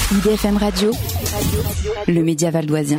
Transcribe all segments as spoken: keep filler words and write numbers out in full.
I D F M Radio, le média valdoisien.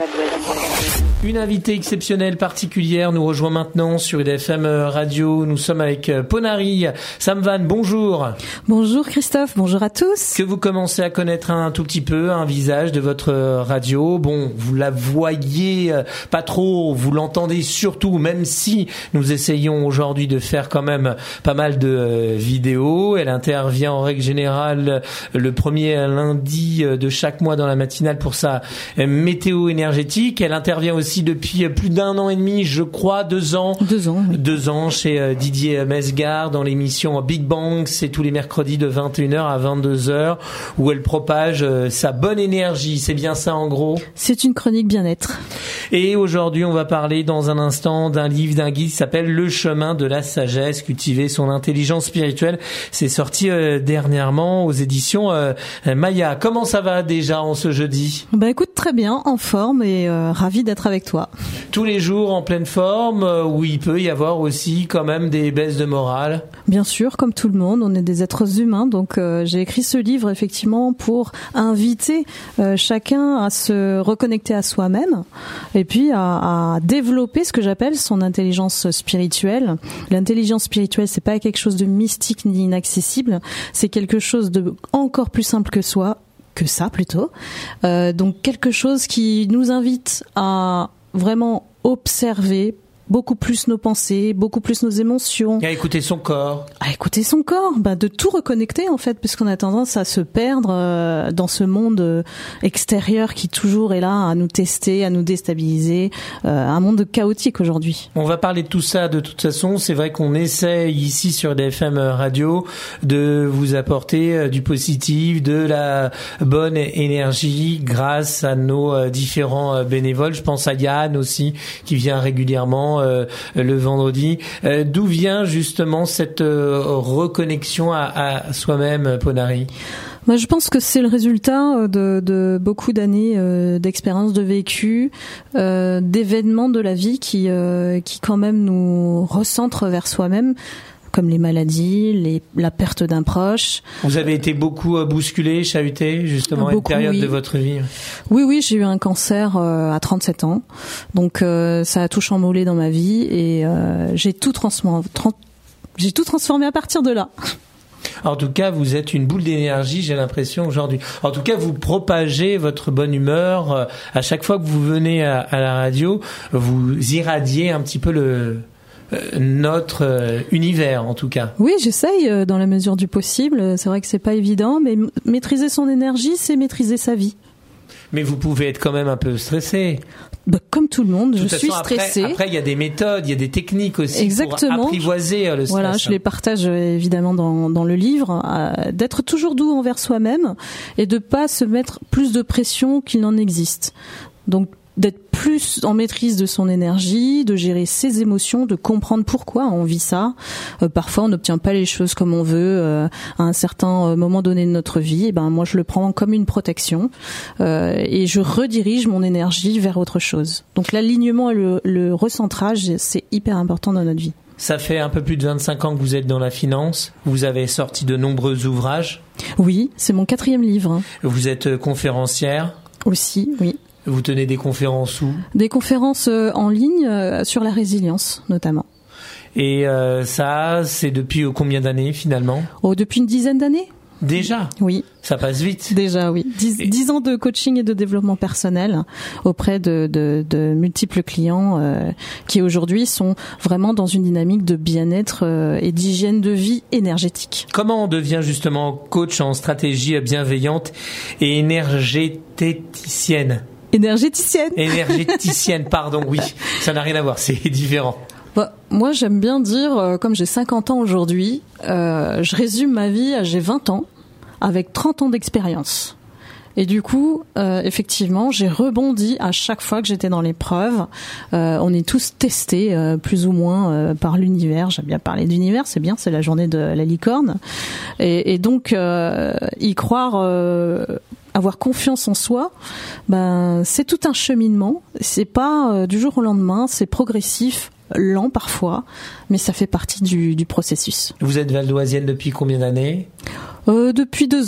Une invitée exceptionnelle, particulière, nous rejoint maintenant sur I D F M Radio. Nous sommes avec Ponari Samvan. Bonjour. Bonjour Christophe, bonjour à tous. Que vous commencez à connaître un tout petit peu, un visage de votre radio. Bon, vous la voyez pas trop, vous l'entendez surtout, même si nous essayons aujourd'hui de faire quand même pas mal de vidéos. Elle intervient en règle générale le premier lundi de chaque mois dans la matinale pour sa météo énergétique. Elle intervient aussi depuis plus d'un an et demi, je crois, deux ans. Deux ans. Oui. Deux ans chez Didier Mesgard dans l'émission Big Bang. C'est tous les mercredis de vingt et une heures à vingt-deux heures où elle propage sa bonne énergie. C'est bien ça en gros? C'est une chronique bien-être. Et aujourd'hui, on va parler dans un instant d'un livre, d'un guide qui s'appelle Le chemin de la sagesse, cultiver son intelligence spirituelle. C'est sorti euh, dernièrement aux éditions euh, Maya. Comment ça va déjà en ce jeudi? Bah écoute, très bien, en forme et euh, ravi d'être avec toi. Tous les jours en pleine forme, euh, où il peut y avoir aussi quand même des baisses de morale? Bien sûr, comme tout le monde, on est des êtres humains, donc euh, j'ai écrit ce livre effectivement pour inviter euh, chacun à se reconnecter à soi-même et puis à, à développer ce que j'appelle son intelligence spirituelle. L'intelligence spirituelle, c'est pas quelque chose de mystique ni inaccessible, c'est quelque chose de encore plus simple que soi. que ça plutôt. Euh, donc quelque chose qui nous invite à vraiment observer beaucoup plus nos pensées, beaucoup plus nos émotions. À écouter son corps. À écouter son corps, bah de tout reconnecter en fait, parce qu'on a tendance à se perdre euh, dans ce monde extérieur qui toujours est là à nous tester, à nous déstabiliser, euh, un monde chaotique aujourd'hui. On va parler de tout ça de toute façon. C'est vrai qu'on essaie ici sur I D F M Radio de vous apporter du positif, de la bonne énergie grâce à nos différents bénévoles. Je pense à Yann aussi qui vient régulièrement Euh, le vendredi. Euh, d'où vient justement cette euh, reconnexion à, à soi-même, Ponari? Moi, je pense que c'est le résultat de, de beaucoup d'années euh, d'expérience, de vécu, euh, d'événements de la vie qui, euh, qui quand même nous recentrent vers soi-même, comme les maladies, les, la perte d'un proche. Vous avez été beaucoup bousculé, chahuté, justement, à une période oui. de votre vie? Oui, oui, j'ai eu un cancer euh, à trente-sept ans. Donc, euh, ça a tout chamboulé dans ma vie et euh, j'ai tout transformé, trans- j'ai tout transformé à partir de là. En tout cas, vous êtes une boule d'énergie, j'ai l'impression, aujourd'hui. En tout cas, vous propagez votre bonne humeur. À chaque fois que vous venez à, à la radio, vous irradiez un petit peu le... notre euh, univers en tout cas. Oui, j'essaye euh, dans la mesure du possible. C'est vrai que c'est pas évident, mais m- maîtriser son énergie, c'est maîtriser sa vie. Mais vous pouvez être quand même un peu stressé. Bah, comme tout le monde, je façon, suis stressée. Après, il y a des méthodes, il y a des techniques aussi. Exactement. Pour apprivoiser le stress. Voilà, je les partage évidemment dans, dans le livre. Euh, d'être toujours doux envers soi-même et de pas se mettre plus de pression qu'il n'en existe. Donc d'être plus en maîtrise de son énergie, de gérer ses émotions, de comprendre pourquoi on vit ça. Euh, parfois, on n'obtient pas les choses comme on veut euh, à un certain moment donné de notre vie. Et ben, moi, je le prends comme une protection euh, et je redirige mon énergie vers autre chose. Donc, l'alignement et le, le recentrage, c'est hyper important dans notre vie. Ça fait un peu plus de vingt-cinq ans que vous êtes dans la finance. Vous avez sorti de nombreux ouvrages. Oui, c'est mon quatrième livre. Vous êtes conférencière. Aussi, oui. Vous tenez des conférences où? Des conférences en ligne euh, sur la résilience, notamment. Et euh, ça, c'est depuis combien d'années, finalement? Oh, depuis une dizaine d'années. Déjà? Oui. Ça passe vite. Déjà, oui. Dix, et... dix ans de coaching et de développement personnel auprès de, de, de multiples clients euh, qui aujourd'hui sont vraiment dans une dynamique de bien-être euh, et d'hygiène de vie énergétique. Comment on devient justement coach en stratégie bienveillante et énergéticienne? Énergéticienne. Énergéticienne, pardon, oui. Ça n'a rien à voir, c'est différent. Bah, moi, j'aime bien dire, euh, comme j'ai cinquante ans aujourd'hui, euh, je résume ma vie à j'ai vingt ans, avec trente ans d'expérience. Et du coup, euh, effectivement, j'ai rebondi à chaque fois que j'étais dans l'épreuve. Euh, on est tous testés, euh, plus ou moins, euh, par l'univers. J'aime bien parler d'univers, c'est bien, c'est la journée de la licorne. Et, et donc, euh, y croire... Euh, avoir confiance en soi, ben c'est tout un cheminement. C'est pas euh, du jour au lendemain, c'est progressif, lent parfois, mais ça fait partie du, du processus. Vous êtes valdoisienne depuis combien d'années ? euh, Depuis deux ans.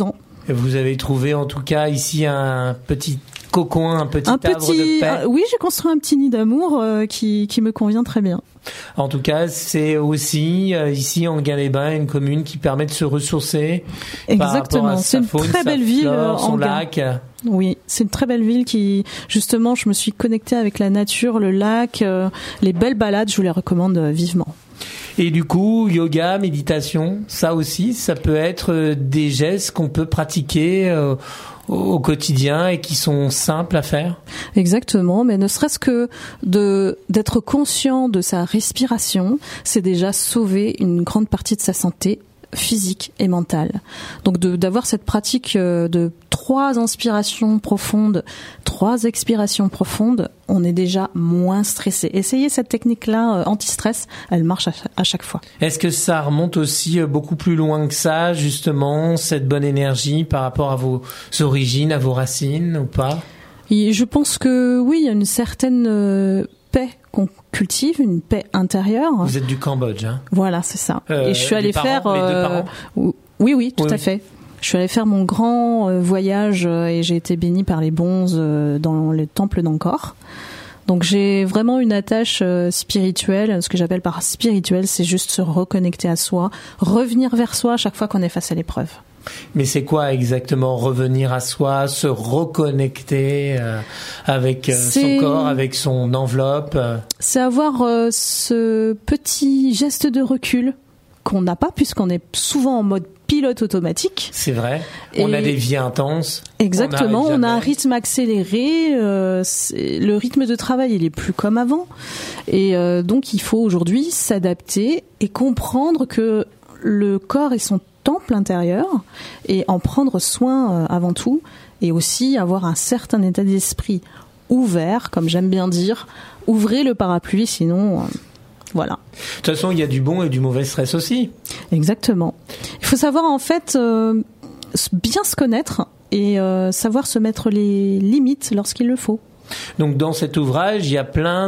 Et vous avez trouvé en tout cas ici un petit cocon, un petit un arbre petit, de paix. euh, oui, j'ai construit un petit nid d'amour euh, qui, qui me convient très bien. En tout cas, c'est aussi euh, ici en Gain-les-Bains une commune qui permet de se ressourcer. Exactement, c'est une faune, très belle ville flore, son en lac. Gain. Oui, c'est une très belle ville qui, justement, je me suis connectée avec la nature, le lac, euh, les belles balades, je vous les recommande euh, vivement. Et du coup, yoga, méditation, ça aussi, ça peut être des gestes qu'on peut pratiquer euh, au quotidien et qui sont simples à faire. Exactement, mais ne serait-ce que de d'être conscient de sa respiration, c'est déjà sauver une grande partie de sa santé physique et mentale. Donc de, d'avoir cette pratique de trois inspirations profondes, trois expirations profondes, on est déjà moins stressé. Essayez cette technique-là euh, anti-stress, elle marche à, à chaque fois. Est-ce que ça remonte aussi beaucoup plus loin que ça, justement, cette bonne énergie par rapport à vos origines, à vos racines, ou pas ? Et je pense que oui, il y a une certaine euh, paix qu'on cultive, une paix intérieure. Vous êtes du Cambodge, hein ? Voilà, c'est ça. Euh, Et je suis allée parents, faire. Les deux parents ? Euh, oui, oui, tout oui, à oui. fait. Je suis allée faire mon grand euh, voyage euh, et j'ai été bénie par les bonzes euh, dans le temple d'Angkor. Donc j'ai vraiment une attache euh, spirituelle. Ce que j'appelle par spirituel, c'est juste se reconnecter à soi, revenir vers soi à chaque fois qu'on est face à l'épreuve. Mais c'est quoi exactement revenir à soi, se reconnecter euh, avec euh, son corps, avec son enveloppe euh. C'est avoir euh, ce petit geste de recul qu'on n'a pas puisqu'on est souvent en mode pilote automatique. C'est vrai. On Et a des vies intenses. Exactement. On, on a un jamais. rythme accéléré. Euh, le rythme de travail, il est plus comme avant. Et euh, donc, il faut aujourd'hui s'adapter et comprendre que le corps est son temple intérieur et en prendre soin euh, avant tout, et aussi avoir un certain état d'esprit ouvert, comme j'aime bien dire. Ouvrez le parapluie, sinon euh, voilà. De toute façon, il y a du bon et du mauvais stress aussi. Exactement. Il faut savoir en fait euh, bien se connaître et euh, savoir se mettre les limites lorsqu'il le faut. Donc dans cet ouvrage, il y a plein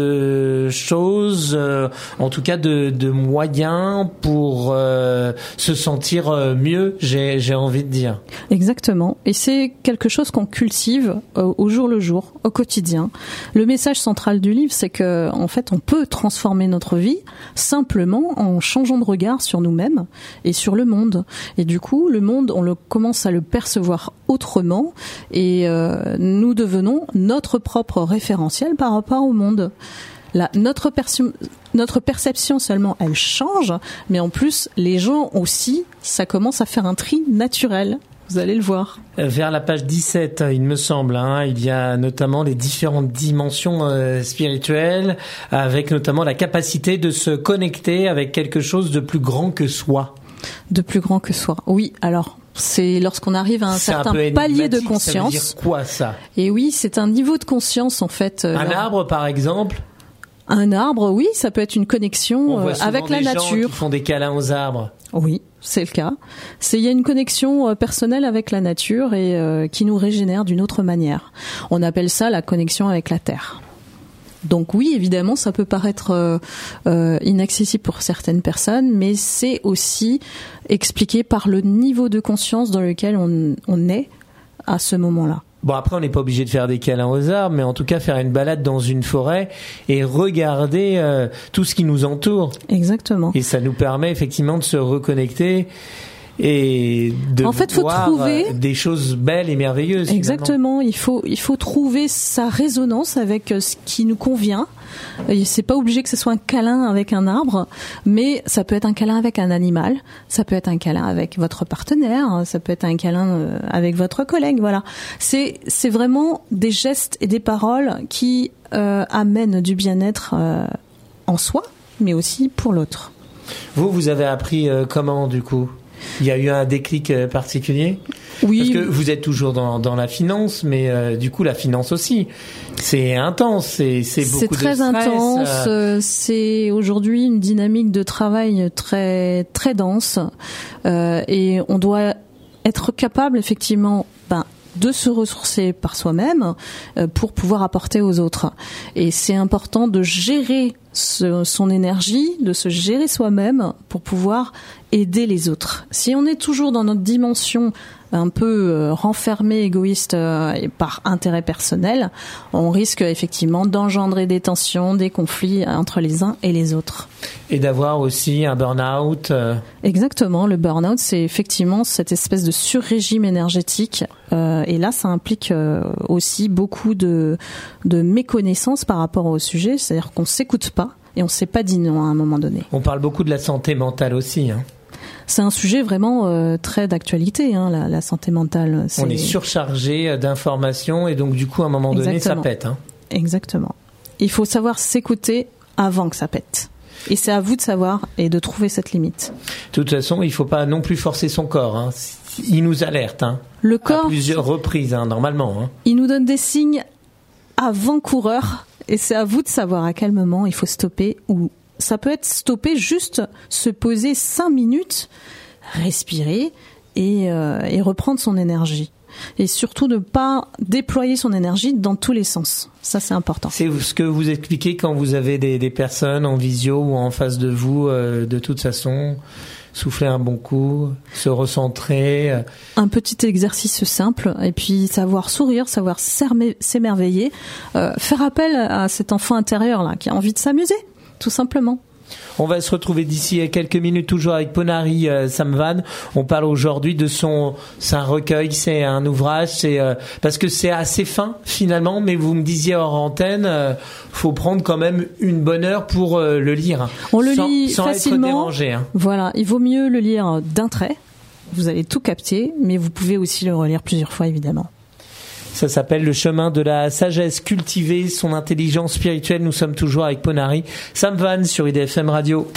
de choses, euh, en tout cas de, de moyens pour euh, se sentir mieux, j'ai, j'ai envie de dire. Exactement. Et c'est quelque chose qu'on cultive euh, au jour le jour, au quotidien. Le message central du livre, c'est que en fait, on peut transformer notre vie simplement en changeant de regard sur nous-mêmes et sur le monde. Et du coup, le monde, on le commence à le percevoir autrement et euh, nous devenons notre propre référentiel par rapport au monde. La, notre, perce- notre perception seulement, elle change, mais en plus, les gens aussi, ça commence à faire un tri naturel. Vous allez le voir. Vers la page dix-sept, il me semble, hein, il y a notamment les différentes dimensions euh, spirituelles, avec notamment la capacité de se connecter avec quelque chose de plus grand que soi. De plus grand que soi. Oui, alors... c'est lorsqu'on arrive à un c'est certain un palier de conscience. Ça veut dire quoi, ça ? Et oui, c'est un niveau de conscience, en fait. Un là. arbre, par exemple ? Un arbre, oui, ça peut être une connexion euh, avec la des nature. Gens qui font des câlins aux arbres. Oui, c'est le cas. C'est il y a une connexion euh, personnelle avec la nature et euh, qui nous régénère d'une autre manière. On appelle ça la connexion avec la terre. Donc oui, évidemment, ça peut paraître euh, euh, inaccessible pour certaines personnes, mais c'est aussi expliqué par le niveau de conscience dans lequel on, on est à ce moment-là. Bon, après, on n'est pas obligé de faire des câlins aux arbres, mais en tout cas, faire une balade dans une forêt et regarder euh, tout ce qui nous entoure. Exactement. Et ça nous permet effectivement de se reconnecter et de en fait, faut voir trouver des choses belles et merveilleuses. Exactement. Il faut, il faut trouver sa résonance avec ce qui nous convient. Et c'est pas obligé que ce soit un câlin avec un arbre, mais ça peut être un câlin avec un animal, ça peut être un câlin avec votre partenaire, ça peut être un câlin avec votre collègue. Voilà. C'est, c'est vraiment des gestes et des paroles qui euh, amènent du bien-être euh, en soi, mais aussi pour l'autre. Vous, vous avez appris euh, comment du coup ? Il y a eu un déclic particulier ? Oui. Parce que vous êtes toujours dans, dans la finance, mais euh, du coup la finance aussi, c'est intense, c'est, c'est beaucoup c'est très de stress. intense. Euh... C'est aujourd'hui une dynamique de travail très très dense, euh, et on doit être capable effectivement, ben, de se ressourcer par soi-même euh, pour pouvoir apporter aux autres. Et c'est important de gérer ce, son énergie, de se gérer soi-même pour pouvoir aider les autres. Si on est toujours dans notre dimension un peu euh, renfermé, égoïste euh, et par intérêt personnel, on risque effectivement d'engendrer des tensions, des conflits entre les uns et les autres. Et d'avoir aussi un burn-out. Euh... Exactement, le burn-out, c'est effectivement cette espèce de sur-régime énergétique. Euh, et là, ça implique euh, aussi beaucoup de, de méconnaissance par rapport au sujet, c'est-à-dire qu'on s'écoute pas et on s'est pas dit non à un moment donné. On parle beaucoup de la santé mentale aussi, hein. C'est un sujet vraiment euh, très d'actualité, hein, la, la santé mentale. C'est... On est surchargé d'informations et donc du coup, à un moment donné, Exactement. ça pète. Hein. Exactement. Il faut savoir s'écouter avant que ça pète. Et c'est à vous de savoir et de trouver cette limite. De toute façon, il ne faut pas non plus forcer son corps. Hein. Il nous alerte, hein, le corps, à plusieurs reprises, hein, normalement. Hein. Il nous donne des signes avant-coureurs et c'est à vous de savoir à quel moment il faut stopper ou ça peut être stopper, juste se poser cinq minutes, respirer et, euh, et reprendre son énergie. Et surtout ne pas déployer son énergie dans tous les sens. Ça, c'est important. C'est ce que vous expliquez quand vous avez des, des personnes en visio ou en face de vous, euh, de toute façon, souffler un bon coup, se recentrer. Euh. Un petit exercice simple, et puis savoir sourire, savoir s'émerveiller, euh, faire appel à cet enfant intérieur là qui a envie de s'amuser. Tout simplement. On va se retrouver d'ici quelques minutes toujours avec Ponari euh, Samvan. On parle aujourd'hui de son, c'est un recueil, c'est un ouvrage, c'est euh, parce que c'est assez fin finalement, mais vous me disiez hors antenne, euh, faut prendre quand même une bonne heure pour euh, le lire. On le sans, lit sans facilement. Être dérangé, hein. Voilà, il vaut mieux le lire d'un trait. Vous allez tout capter, mais vous pouvez aussi le relire plusieurs fois évidemment. Ça s'appelle Le chemin de la sagesse, cultiver son intelligence spirituelle. Nous sommes toujours avec Ponari Samvan sur I D F M Radio.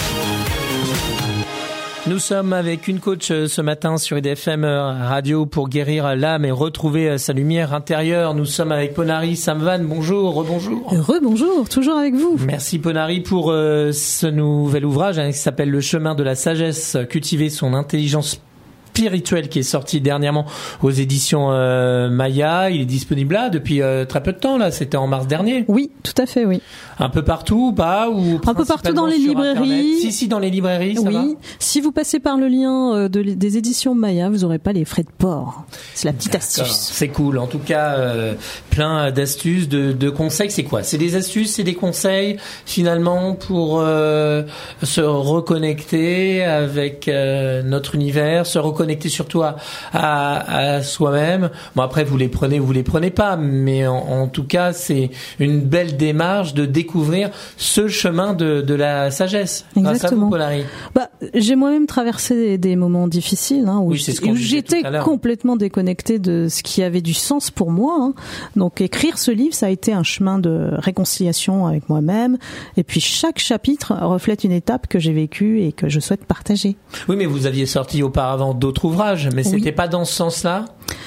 Nous sommes avec une coach ce matin sur I D F M Radio pour guérir l'âme et retrouver sa lumière intérieure. Nous sommes avec Ponari Samvan. Bonjour, rebonjour. Rebonjour, toujours avec vous. Merci Ponari pour euh, ce nouvel ouvrage hein, qui s'appelle Le chemin de la sagesse, cultiver son intelligence spirituel qui est sorti dernièrement aux éditions euh, Maya. Il est disponible là depuis euh, très peu de temps là. C'était en mars dernier. Oui, tout à fait, oui. Un peu partout, pas ou un peu partout dans les librairies. Internet. Si, si, dans les librairies, ça oui. va. Si vous passez par le lien euh, de, des éditions Maya, vous n'aurez pas les frais de port. C'est la petite D'accord. astuce. C'est cool. En tout cas, euh, plein d'astuces, de, de conseils. C'est quoi? C'est des astuces, c'est des conseils finalement pour euh, se reconnecter avec euh, notre univers, se reconnecter connecter surtout à, à, à soi-même. Bon, après, vous les prenez ou vous les prenez pas, mais en, en tout cas, c'est une belle démarche de découvrir ce chemin de, de la sagesse. Exactement. Grâce à vous, Polari. Bah, j'ai moi-même traversé des, des moments difficiles, hein, où, oui, c'est ce qu'on où j'étais complètement déconnectée de ce qui avait du sens pour moi. Hein. Donc, écrire ce livre, ça a été un chemin de réconciliation avec moi-même. Et puis, chaque chapitre reflète une étape que j'ai vécue et que je souhaite partager. Oui, mais vous aviez sorti auparavant d'autres ouvrages, mais c'était oui. pas dans ce sens-là?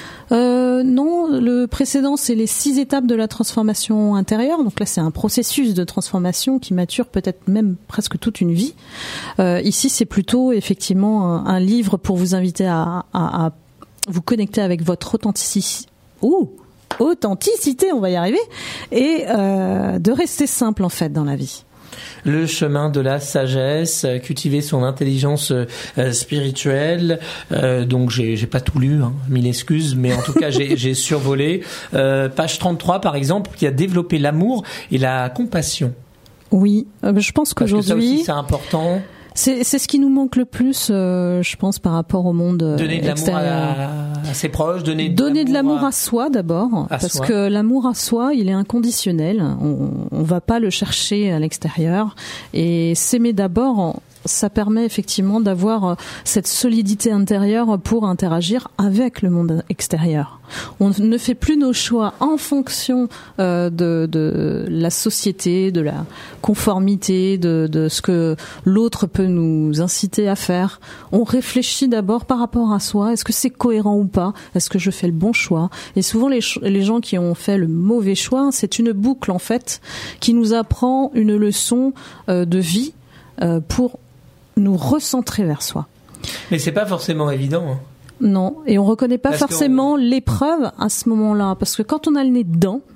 Euh, non, le précédent, c'est les six étapes de la transformation intérieure. Donc là, c'est un processus de transformation qui mature peut-être même presque toute une vie. Euh, ici, c'est plutôt effectivement un, un livre pour vous inviter à, à, à vous connecter avec votre authenticité. Ouh, authenticité, on va y arriver, et euh, de rester simple en fait dans la vie. Le chemin de la sagesse, cultiver son intelligence euh, spirituelle. Euh, donc j'ai, j'ai pas tout lu, hein, mille excuses, mais en tout cas j'ai, j'ai survolé. Euh, page trente-trois par exemple, qui a développé l'amour et la compassion. Oui, euh, je pense qu'aujourd'hui, parce que ça aussi c'est important. C'est, c'est ce qui nous manque le plus, euh, je pense, par rapport au monde donner de extérieur. L'amour à, à ses proches, donner de donner l'amour, de l'amour à, à soi d'abord, à parce soi. que l'amour à soi, il est inconditionnel. On, on va pas le chercher à l'extérieur, et s'aimer d'abord, ça permet effectivement d'avoir cette solidité intérieure pour interagir avec le monde extérieur. On ne fait plus nos choix en fonction euh, de, de la société, de la conformité, de, de ce que l'autre peut nous inciter à faire. On réfléchit d'abord par rapport à soi. Est-ce que c'est cohérent ou pas? Est-ce que je fais le bon choix? Et souvent, les, les gens qui ont fait le mauvais choix, c'est une boucle en fait qui nous apprend une leçon euh, de vie euh, pour nous recentrer vers soi. Mais c'est pas forcément évident. Hein. Non, et on reconnaît pas parce forcément qu'on... l'épreuve à ce moment-là, parce que quand on a le nez dedans,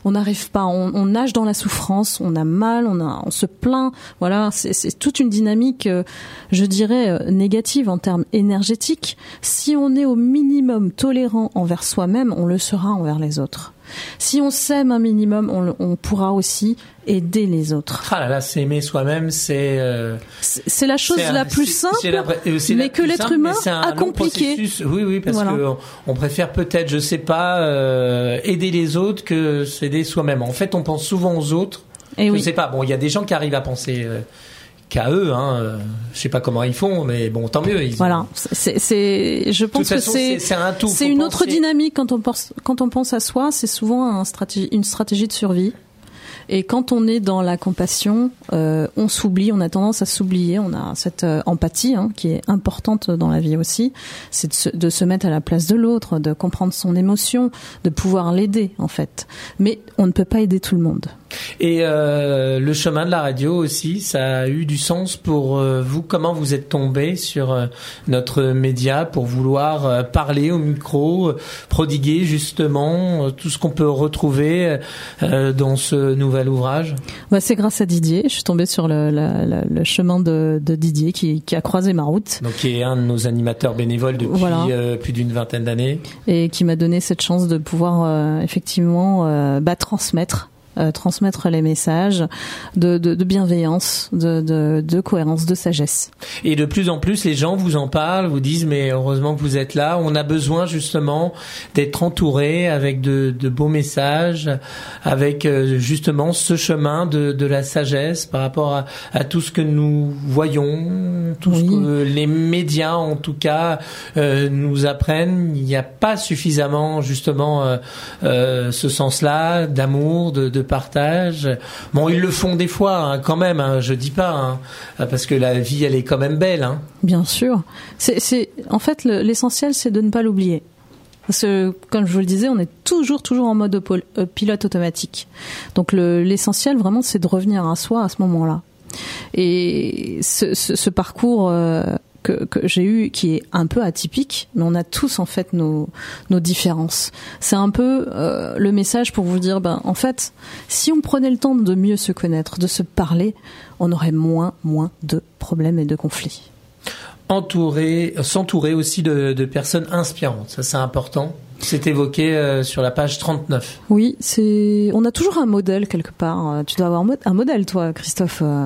on n'arrive pas, on, on nage dans la souffrance, on a mal, on, a, on se plaint. Voilà, c'est, c'est toute une dynamique, euh, je dirais, euh, négative en termes énergétiques. Si on est au minimum tolérant envers soi-même, on le sera envers les autres. Si on s'aime un minimum, on, on pourra aussi aider les autres. Ah là là, s'aimer soi-même, c'est... Euh, c'est, c'est la chose c'est la un, plus c'est, simple, c'est la, c'est mais que l'être simple, humain a compliqué. Processus. Oui, oui, parce voilà. que on, on préfère peut-être, je sais pas, euh, aider les autres que s'aider soi-même. En fait, on pense souvent aux autres. Et je oui. sais pas, bon, il y a des gens qui arrivent à penser... Euh, qu'à eux, hein. Euh, je sais pas comment ils font, mais bon, tant mieux. Ils voilà, ont... c'est, c'est, je pense que façon, c'est, c'est, c'est un tout. C'est Faut une penser... autre dynamique quand on pense, quand on pense à soi, c'est souvent un stratégie, une stratégie de survie. Et quand on est dans la compassion, euh, on s'oublie, on a tendance à s'oublier, on a cette euh, empathie hein, qui est importante dans la vie aussi, c'est de se, de se mettre à la place de l'autre, de comprendre son émotion, de pouvoir l'aider en fait. Mais on ne peut pas aider tout le monde. Et euh, le chemin de la radio aussi, ça a eu du sens pour euh, vous. Comment vous êtes tombé sur euh, notre média pour vouloir euh, parler au micro, euh, prodiguer justement euh, tout ce qu'on peut retrouver euh, dans ce nouvel ouvrage? Bah, c'est grâce à Didier. Je suis tombée sur le, le, le, le chemin de, de Didier qui, qui a croisé ma route. Donc qui est un de nos animateurs bénévoles depuis voilà. euh, plus d'une vingtaine d'années. Et qui m'a donné cette chance de pouvoir euh, effectivement euh, bah, transmettre. Euh, transmettre les messages de, de, de bienveillance, de, de, de cohérence, de sagesse. Et de plus en plus, les gens vous en parlent, vous disent mais heureusement que vous êtes là. On a besoin justement d'être entouré avec de, de beaux messages, avec euh, justement ce chemin de, de la sagesse par rapport à, à tout ce que nous voyons, tout oui. ce que les médias en tout cas euh, nous apprennent. Il n'y a pas suffisamment justement euh, euh, ce sens-là d'amour, de, de partage. Bon, ils le font des fois, hein, quand même. Hein, je dis pas, hein, parce que la vie, elle est quand même belle. Hein. Bien sûr. C'est, c'est, en fait, le, l'essentiel, c'est de ne pas l'oublier. Parce que, comme je vous le disais, on est toujours, toujours en mode pol- euh, pilote automatique. Donc, le, l'essentiel, vraiment, c'est de revenir à soi à ce moment-là. Et ce, ce, ce parcours euh, que, que j'ai eu, qui est un peu atypique, mais on a tous en fait nos, nos différences. C'est un peu euh, le message pour vous dire, ben en fait, si on prenait le temps de mieux se connaître, de se parler, on aurait moins, moins de problèmes et de conflits. Entourer, s'entourer aussi de, de personnes inspirantes, ça c'est important. C'est évoqué euh, sur la page trente-neuf. Oui, c'est. On a toujours un modèle quelque part. Tu dois avoir un modèle, toi, Christophe. Euh...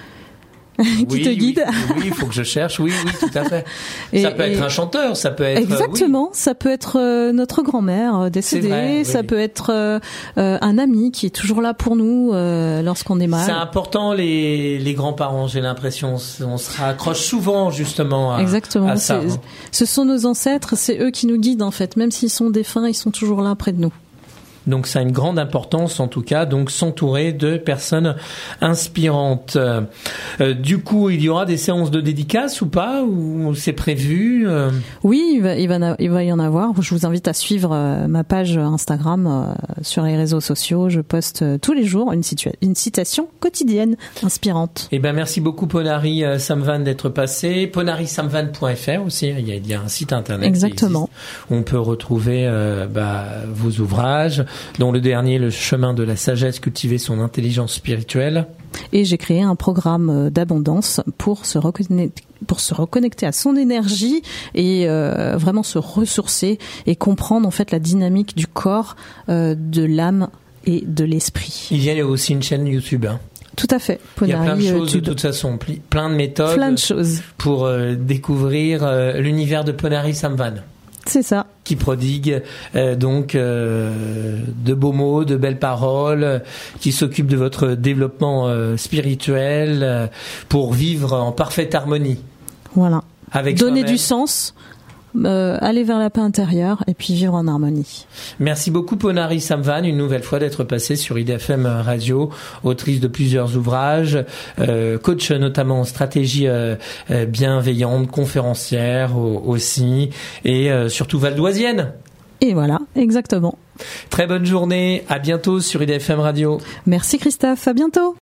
qui oui, te guide. Oui, il faut que je cherche. Oui, oui, tout à fait. Et, ça peut et être un chanteur, ça peut être. Exactement, oui. Ça peut être euh, notre grand-mère décédée, vrai, ça oui. peut être euh, euh, un ami qui est toujours là pour nous euh, lorsqu'on est mal. C'est important les les grands-parents. J'ai l'impression, on se raccroche souvent justement à, Exactement. à ça. C'est, hein. Ce sont nos ancêtres, c'est eux qui nous guident en fait. Même s'ils sont défunts, ils sont toujours là près de nous. Donc ça a une grande importance en tout cas, donc s'entourer de personnes inspirantes. Euh, du coup, il y aura des séances de dédicaces ou pas, ou c'est prévu? euh... Oui, il va, il, va, il va y en avoir. Je vous invite à suivre euh, ma page Instagram euh, sur les réseaux sociaux. Je poste euh, tous les jours une, situa- une citation quotidienne inspirante. Eh ben merci beaucoup Ponari euh, Samvan d'être passé. ponari samvan point f r aussi, il y, a, il y a un site internet. Exactement. Où on peut retrouver euh, bah, vos ouvrages, dont le dernier, Le chemin de la sagesse, cultiver son intelligence spirituelle. Et j'ai créé un programme d'abondance pour se reconnecter, pour se reconnecter à son énergie et euh, vraiment se ressourcer et comprendre en fait la dynamique du corps, euh, de l'âme et de l'esprit. Il y a aussi une chaîne YouTube. Hein. Tout à fait. Ponari, il y a plein de choses tube. De toute façon, plein de méthodes plein de choses. Pour euh, découvrir euh, l'univers de Ponari Samvan. C'est ça. Qui prodigue euh, donc euh, de beaux mots, de belles paroles, euh, qui s'occupe de votre développement euh, spirituel euh, pour vivre en parfaite harmonie. Voilà. Avec donner soi-même. Du sens. Euh, aller vers la paix intérieure et puis vivre en harmonie. Merci beaucoup Ponari Samvan une nouvelle fois d'être passée sur I D F M Radio, autrice de plusieurs ouvrages, euh, coach notamment en stratégie euh, euh, bienveillante, conférencière euh, aussi et euh, surtout valdoisienne. Et voilà, exactement. Très bonne journée, à bientôt sur I D F M Radio. Merci Christophe, à bientôt.